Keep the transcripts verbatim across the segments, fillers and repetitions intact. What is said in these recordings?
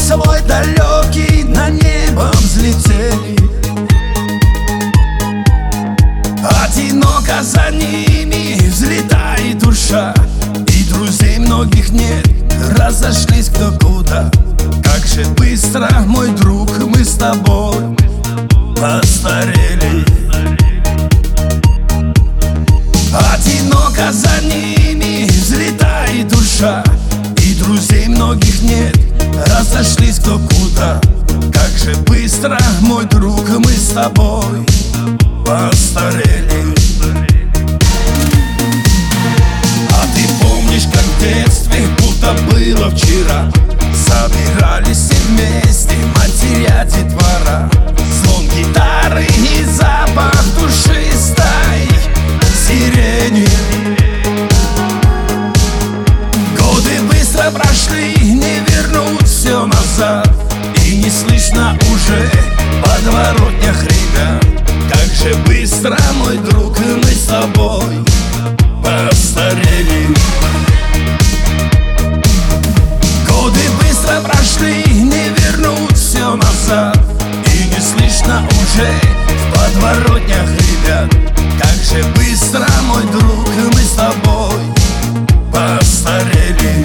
свой далекий на небо взлетели. Одиноко за ними взлетает душа, и друзей многих нет, разошлись кто куда. Как же быстро, мой друг, мы с тобой постарели. Одиноко за ними взлетает душа, и друзей многих нет, разошлись кто куда. Как же быстро, мой друг, мы с тобой постарели. А ты помнишь, как в детстве, будто было вчера, собирались все вместе матеря, детвора. Звон гитары и запах душистой сирени. Годы быстро прошли, не вернуть все назад, и не слышно уже в подворотнях ребят. Как же быстро, мой друг, мы с тобой постарели. Годы быстро прошли, не вернуть все назад, и не слышно уже в подворотнях ребят. Как же быстро, мой друг, мы с тобой постарели.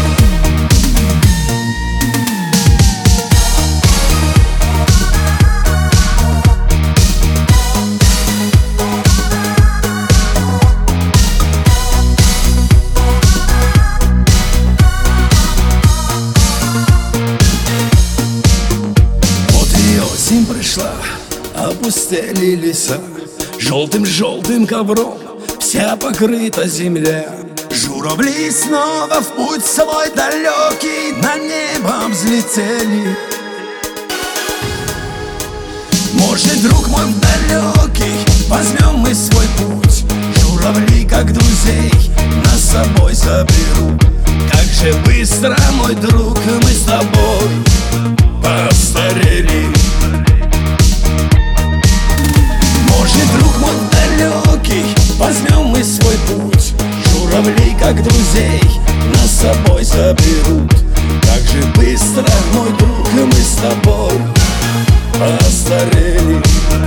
Осень пришла, опустели леса, желтым-желтым ковром вся покрыта земля. Журавли снова в путь свой далекий на небо взлетели. Может, друг мой далекий, возьмем мы свой путь. Журавли, как друзей, нас с собой заберут. Как же быстро, мой друг, мы с тобой постарели. Может, друг мой далекий, возьмем мы свой путь. Журавли, как друзей, нас с собой заберут. Как же быстро, мой друг, мы с тобой постарели.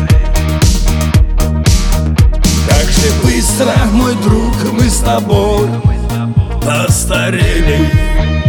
Как же быстро, мой друг, мы с тобой постарели.